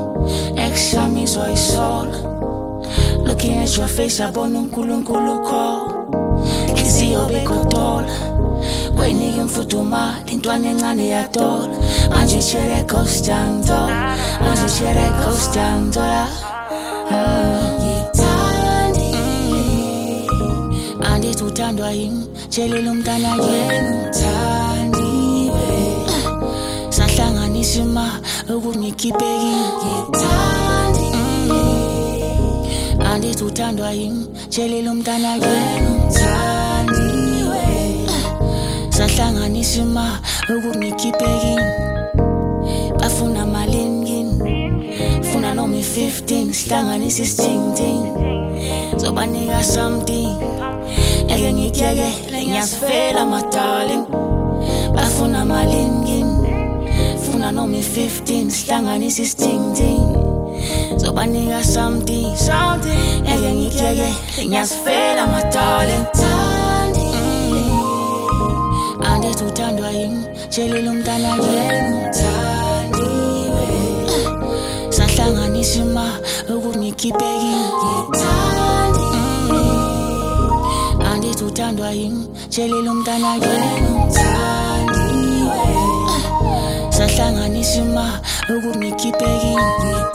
Ex-yami zoyisola. Looking at your face, yabona uNkulunkulu call. Inhliziyo bekotola. Kwenika imfuduma, intwana encane yadola. Manje chere ghost yangidola. Manje chere ghost yangidola. Andithi uthandwa yini, tshelela umntana yenu uthandiwe. Sahlanganisa ima ukungikhiphe kini. Andithi uthandwa yini, tshelela umntana yenu uthandiwe. Sahlanganisa ima ukungikhiphe kini. Bafuna malini kini, funa noma 15, sihlanganisa isithing. Zobanika something. Eke ngikuyekele ngiyasifela my darling. Bafuna malini kini, funa noma 15, sihlanganisa isithing. Zobanika something. Eke ngikuyekele ngiyasifela my darling. Andithi uthandwa yini, tshelela umntana yenu uthandiwe. Sahlanganisa ima ukungikhiphe kini. Andithi uthandwa yini, tshelela umntana yenu uthandiwe. Sahlanganisa ima ukungikhiphe kini.